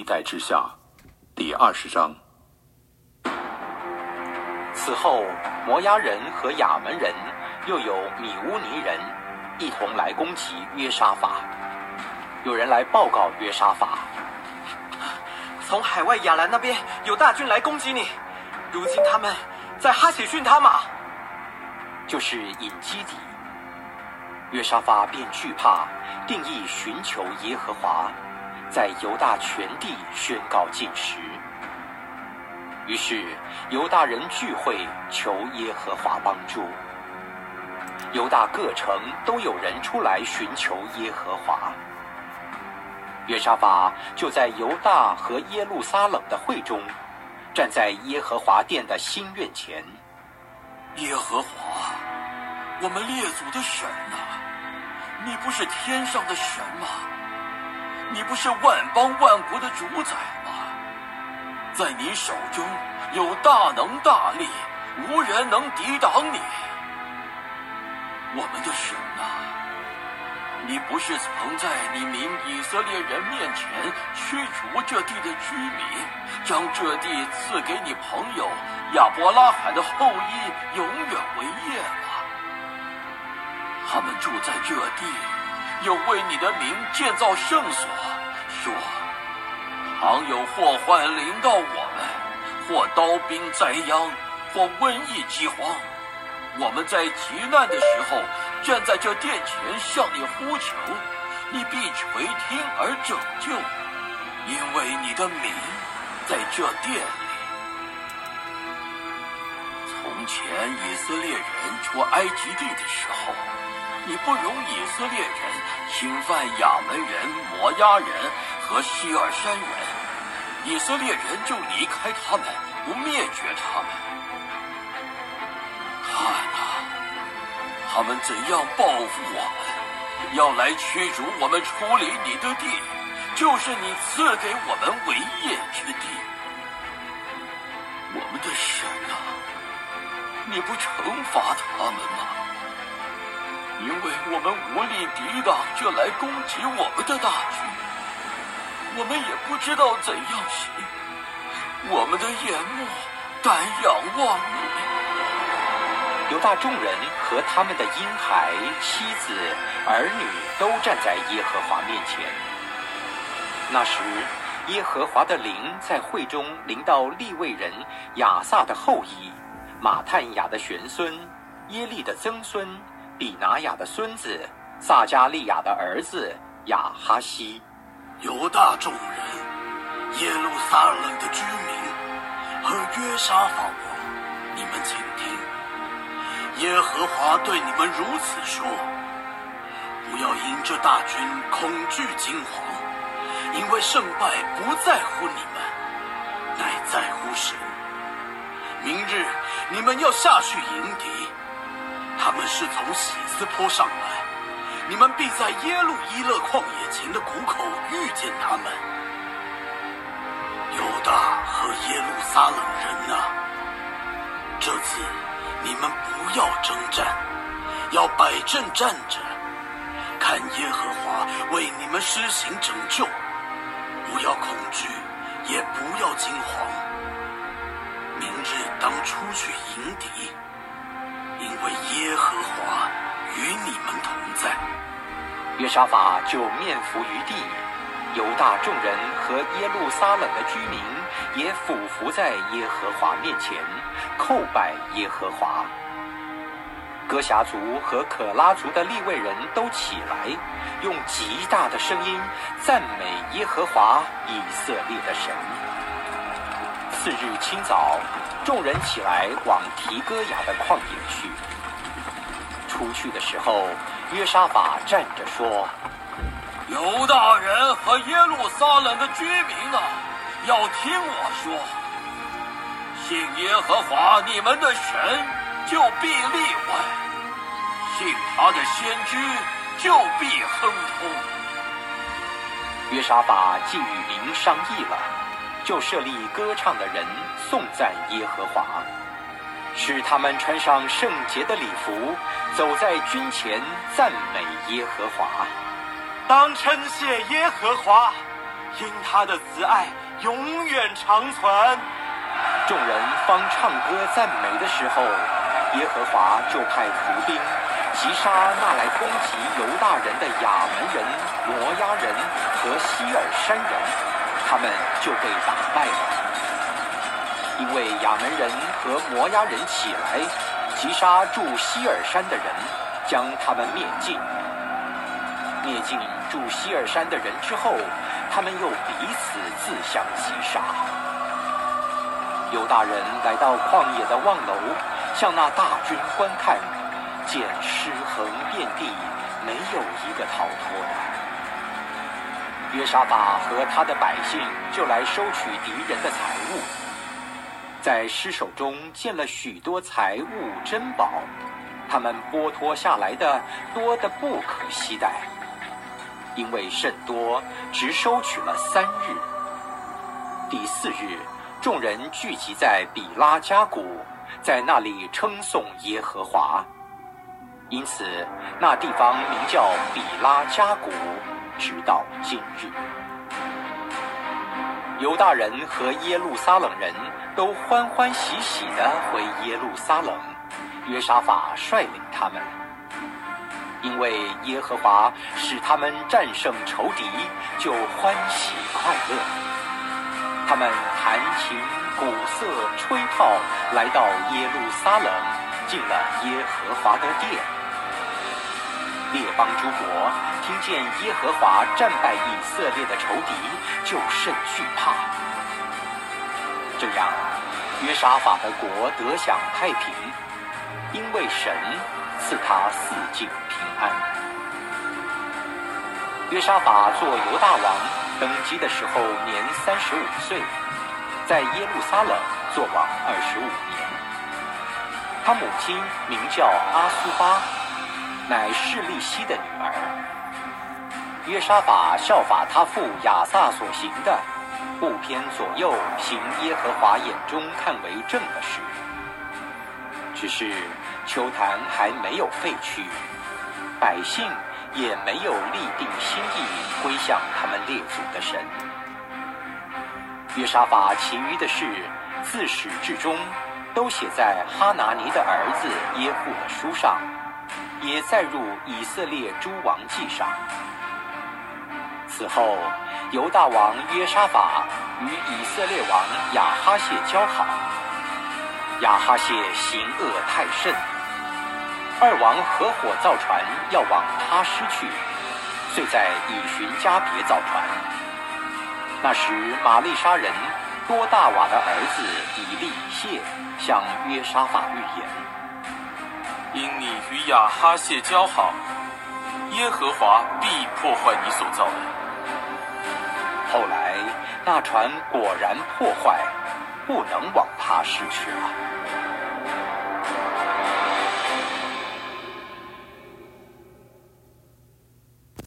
盖之下》第20章。 此后，摩押人和亚门人又有米乌尼人一同来攻击约沙法。有人来报告约沙法， 从海外亚兰那边有大军来攻击你，如今他们在哈血逊他玛， 就是隐基底。约沙法便惧怕，定义寻求耶和华，在犹大全地宣告禁食。于是犹大人聚会，求耶和华帮助。犹大各城都有人出来寻求耶和华。约沙法就在犹大和耶路撒冷的会中，站在耶和华殿的新院前。 耶和华，我们列祖的神啊，你不是天上的神吗？你不是万邦万国的主宰吗？在你手中有大能大力，无人能抵挡你。我们的神啊，你不是曾在你民以色列人面前驱逐这地的居民，将这地赐给你朋友亚伯拉罕的后裔永远为业吗？他们住在这地，又为你的名建造圣所，说倘有祸患临到我们，或刀兵灾殃，或瘟疫饥荒，我们在急难的时候站在这殿前向你呼求，你必垂听而拯救，因为你的名在这殿里。从前以色列人出埃及地的时候，你不容以色列人侵犯亚门人、摩押人和希尔山人，以色列人就离开他们，不灭绝他们。看啊，他们怎样报复我们，要来驱逐我们出离你的地，就是你赐给我们为业之地。我们的神啊，你不惩罚他们吗？因为我们无力抵挡这来攻击我们的大军，我们也不知道怎样行，我们的眼目但仰望你。 犹大众人和他们的婴孩、妻子、儿女都站在耶和华面前。那时，耶和华的灵在会中临到利未人亚萨的后裔、马探雅的玄孙、耶利的曾孙、比拿雅的孙子、撒加利亚的儿子亚哈西。 犹大众人、耶路撒冷的居民和约沙法王，你们请听，耶和华对你们如此说：不要因这大军恐惧惊惶，因为胜败不在乎你们，乃在乎神。明日你们要下去迎敌，他们是从喜斯坡上来，你们必在耶路伊勒旷野前的谷口遇见他们。犹大和耶路撒冷人啊，这次你们不要征战，要摆阵站着，看耶和华为你们施行拯救，不要恐惧，也不要惊惶。明日当出去迎敌，因为耶和华与你们同在。 约沙法就面伏于地，犹大众人和耶路撒冷的居民也俯伏在耶和华面前，叩拜耶和华。哥辖族和可拉族的利未人都起来，用极大的声音赞美耶和华以色列的神。次日清早，众人起来往提哥雅的旷野去。出去的时候，约沙法站着说： 犹大人和耶路撒冷的居民啊，要听我说，信耶和华你们的神，就必立稳；信他的先知，就必亨通。 约沙法既与民商议了，就设立歌唱的人颂赞耶和华，使他们穿上圣洁的礼服，走在军前赞美耶和华。 当称谢耶和华， 因他的慈爱永远长存。 众人方唱歌赞美的时候，耶和华就派伏兵击杀那来攻击犹大人的亚门人、摩押人和希尔山人，他们就被打败了。因为亚门人和摩押人起来击杀住希尔山的人，将他们灭尽。灭尽住希尔山的人之后，他们又彼此自相击杀。犹大人来到旷野的望楼，向那大军观看，见尸横遍地，没有一个逃脱的。约沙法和他的百姓就来收取敌人的财物，在尸首中见了许多财物珍宝，他们剥脱下来的多得不可惜待，因为甚多，只收取了3日。第4日，众人聚集在比拉加谷，在那里称颂耶和华，因此那地方名叫比拉加谷，直到今日。犹大人和耶路撒冷人都欢欢喜喜地回耶路撒冷，约沙法率领他们，因为耶和华使他们战胜仇敌，就欢喜快乐。他们弹琴、鼓瑟、吹号，来到耶路撒冷，进了耶和华的殿。列邦诸国听见耶和华战败以色列的仇敌，就甚惧怕。这样，约沙法的国得享太平，因为神赐他四境平安。约沙法做犹大王，登基的时候年35岁，在耶路撒冷做王25年。他母亲名叫阿苏巴，乃示利希的女儿。约沙法效法他父亚撒所行的，不偏左右，行耶和华眼中看为正的事。只是邱坛还没有废去，百姓也没有立定心意归向他们列祖的神。约沙法其余的事，自始至终都写在哈拿尼的儿子耶户的书上，也载入以色列诸王记上。此后，犹大王约沙法与以色列王亚哈谢交好，亚哈谢行恶太甚，二王合伙造船要往他施去，遂在以寻加别造船。那时玛利沙人多大瓦的儿子以利谢向约沙法预言： 因你与亚哈谢交好，耶和华必破坏你所造的。 后来那船果然破坏，不能往他施去了。